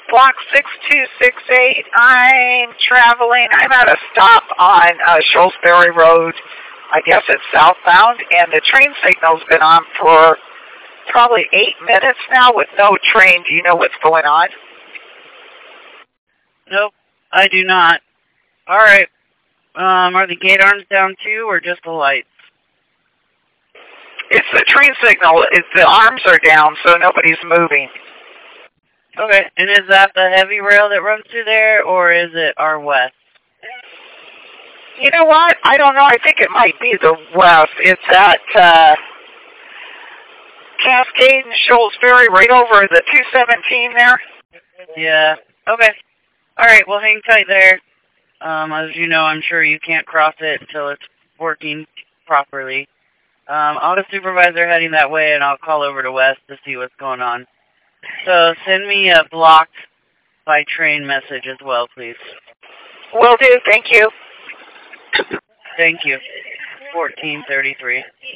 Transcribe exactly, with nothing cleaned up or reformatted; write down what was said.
Block six two six eight. I'm traveling. I'm at a stop on uh, Shrewsbury Road. I guess it's southbound, and the train signal's been on for probably eight minutes now with no train. Do you know what's going on? Nope, I do not. All right. Um, are the gate arms down too, or just the lights? It's the train signal. It's, the arms are down, so nobody's moving. Okay, and is that the heavy rail that runs through there, or is it our west? You know what? I don't know. I think it might be the west. It's at uh, Cascade and Shrewsbury, right over the two seventeen there. Yeah. Okay. All right. Well, hang tight there. Um, as you know, I'm sure you can't cross it until it's working properly. Um, I'll have a supervisor heading that way, and I'll call over to West to see what's going on. So send me a blocked by train message as well, please. Will do. Thank you. Thank you. fourteen thirty-three.